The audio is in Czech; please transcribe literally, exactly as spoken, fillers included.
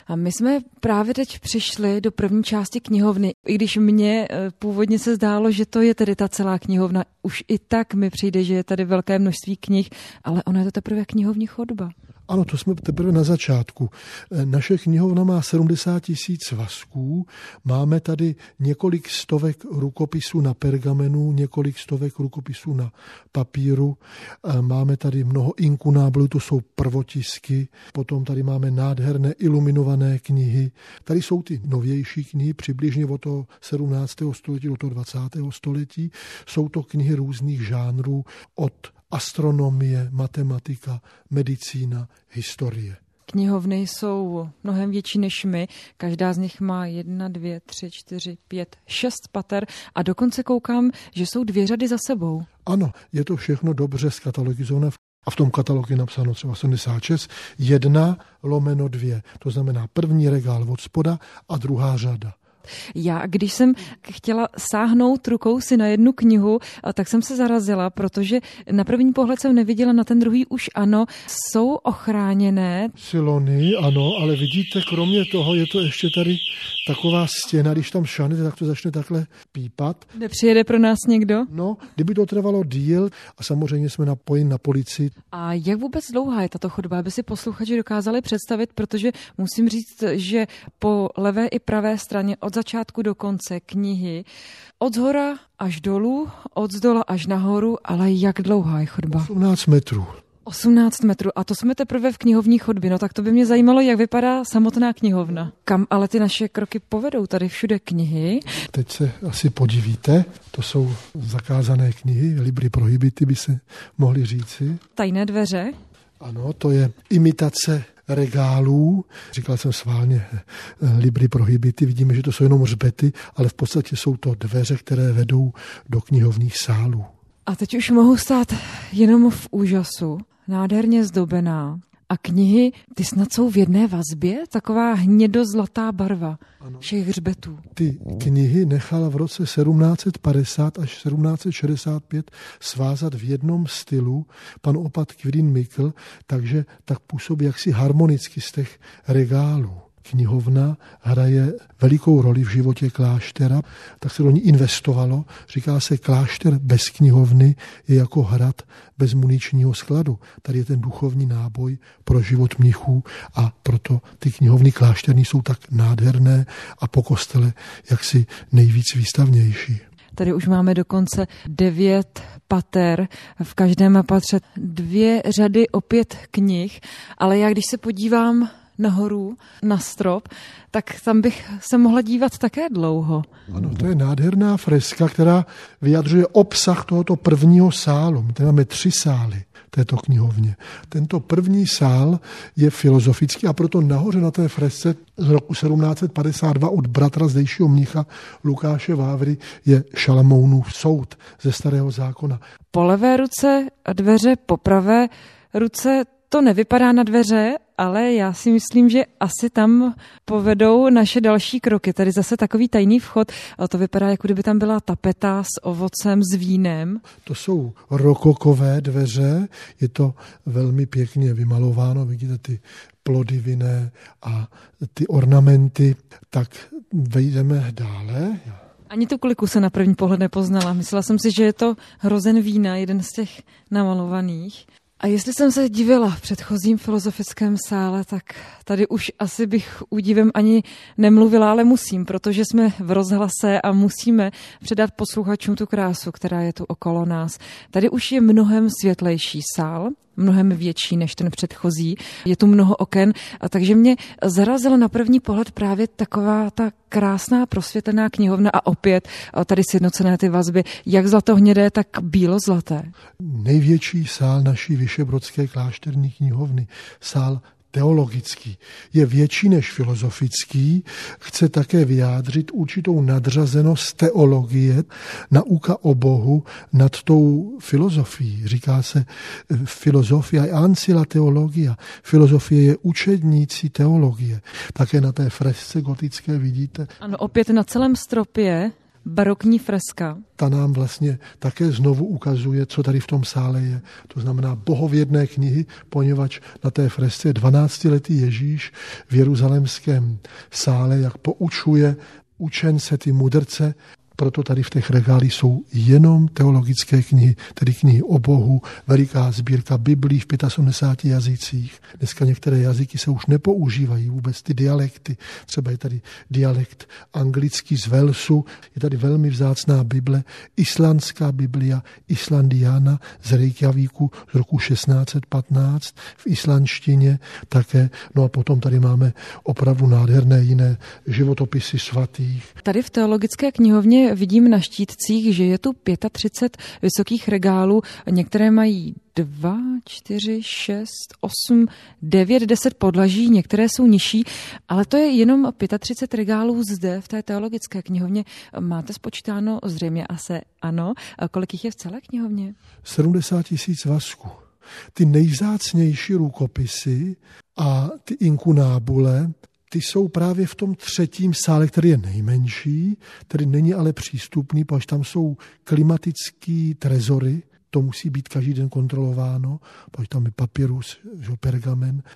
A my jsme právě teď přišli do první části knihovny, i když mně původně se zdálo, že to je tedy ta celá knihovna. Už i tak mi přijde, že je tady velké množství knih, ale ona je to teprve knihovní chodba. Ano, to jsme teprve na začátku. Naše knihovna má sedmdesát tisíc svazků, máme tady několik stovek rukopisů na pergamenu, několik stovek rukopisů na papíru, máme tady mnoho inkunáblů, to jsou prvotisky, potom tady máme nádherné iluminované knihy. Tady jsou ty novější knihy, přibližně od toho sedmnáctého století do toho dvacátého století. Jsou to knihy různých žánrů od astronomie, matematika, medicína, historie. Knihovny jsou mnohem větší než my. Každá z nich má jedna, dvě, tři, čtyři, pět, šest pater a dokonce koukám, že jsou dvě řady za sebou. Ano, je to všechno dobře skatalogizované. A v tom katalogu je napsáno třeba sedmdesát šest, jedna lomeno dvě. To znamená první regál od spoda a druhá řada. Já, když jsem chtěla sáhnout rukou si na jednu knihu, tak jsem se zarazila, protože na první pohled jsem neviděla, na ten druhý už ano, jsou ochráněné. Silony, ano, ale vidíte, kromě toho je to ještě tady taková stěna, když tam šanete, tak to začne takhle pípat. Nepřijede pro nás někdo? No, kdyby to trvalo díl a samozřejmě jsme napojeni na policii. A jak vůbec dlouhá je tato chodba, aby si posluchači dokázali představit, protože musím říct, že po levé i pravé straně od začátku do konce knihy, od zhora až dolů, od zdola až nahoru, ale jak dlouhá je chodba? osmnáct metrů. osmnáct metrů a to jsme teprve v knihovní chodbě, no tak to by mě zajímalo, jak vypadá samotná knihovna. Kam ale ty naše kroky povedou? Tady všude knihy. Teď se asi podívíte, to jsou zakázané knihy, libri prohibity by se mohli říci. Tajné dveře. Ano, to je imitace regálů, říkal jsem sválně libri prohibity, vidíme, že to jsou jenom hřbety, ale v podstatě jsou to dveře, které vedou do knihovních sálů. A teď už mohu stát jenom v úžasu, nádherně zdobená. A knihy, ty snad jsou v jedné vazbě? Taková hnědozlatá barva ano. Všech hřbetů. Ty knihy nechal v roce sedmnáct padesát až sedmnáct šedesát pět svázat v jednom stylu pan opat Quirin Mikl, takže tak působí jaksi harmonicky z těch regálů. Knihovna hraje velikou roli v životě kláštera, tak se do ní investovalo. Říká se, klášter bez knihovny je jako hrad bez muničního skladu. Tady je ten duchovní náboj pro život mnichů a proto ty knihovny klášterní jsou tak nádherné a po kostele jaksi nejvíc výstavnější. Tady už máme dokonce devět pater, v každém patře dvě řady opět knih, ale já když se podívám nahoru, na strop, tak tam bych se mohla dívat také dlouho. Ano, to je nádherná freska, která vyjadřuje obsah tohoto prvního sálu. My tady máme tři sály této knihovně. Tento první sál je filozofický a proto nahoře na té fresce z roku sedmnáct padesát dva od bratra zdejšího mnicha Lukáše Vávry je Šalamounův soud ze Starého zákona. Po levé ruce dveře, po pravé ruce to nevypadá na dveře, ale já si myslím, že asi tam povedou naše další kroky. Tady zase takový tajný vchod, ale to vypadá, jako kdyby tam byla tapeta s ovocem, s vínem. To jsou rokokové dveře, je to velmi pěkně vymalováno, vidíte ty plody vinné a ty ornamenty, tak vejdeme dále. Ani tu kliku se na první pohled nepoznala. Myslela jsem si, že je to hrozen vína, jeden z těch namalovaných. A jestli jsem se divila v předchozím filozofickém sále, tak tady už asi bych údivem ani nemluvila, ale musím, protože jsme v rozhlase a musíme předat posluchačům tu krásu, která je tu okolo nás. Tady už je mnohem světlejší sál, mnohem větší než ten předchozí. Je tu mnoho oken, a takže mě zarazila na první pohled právě taková ta krásná prosvětlená knihovna a opět tady sjednocené ty vazby, jak zlatohnědé, tak bílozlaté. Největší sál naší vyšehradské klášterní knihovny, sál teologický, je větší než filozofický, chce také vyjádřit určitou nadřazenost teologie, nauka o Bohu nad tou filozofií. Říká se filozofia ancilla teologia. Filozofie je učednící teologie. Také na té fresce gotické vidíte. Ano, opět na celém stropě. barokní freska. Ta nám vlastně také znovu ukazuje, co tady v tom sále je. To znamená bohovědné knihy, poněvadž na té fresce je dvanáctiletý Ježíš v jeruzalémském sále, jak poučuje učence, ty mudrce. Proto tady v těch regálích jsou jenom teologické knihy, tedy knihy o Bohu, veliká sbírka Biblí v osmdesáti pěti jazycích. Dneska některé jazyky se už nepoužívají vůbec, ty dialekty. Třeba je tady dialekt anglický z Walesu, je tady velmi vzácná Bible, islandská Biblia Islandiana z Reykjavíku z roku šestnáct set patnáct v islandštině také. No a potom tady máme opravdu nádherné jiné životopisy svatých. Tady v teologické knihovně vidím na štítcích, že je tu třicet pět vysokých regálů. Některé mají dva, čtyři, šest, osm, devět, deset podlaží, některé jsou nižší, ale to je jenom třicet pět regálů zde v té teologické knihovně. Máte spočítáno zřejmě asi ano. Kolik jich je v celé knihovně? sedmdesát tisíc vasků. Ty nejvzácnější rukopisy a ty inkunábule, ty jsou právě v tom třetím sále, který je nejmenší, který není ale přístupný, protože tam jsou klimatický trezory, to musí být každý den kontrolováno, protože tam je papyrus, pergamen,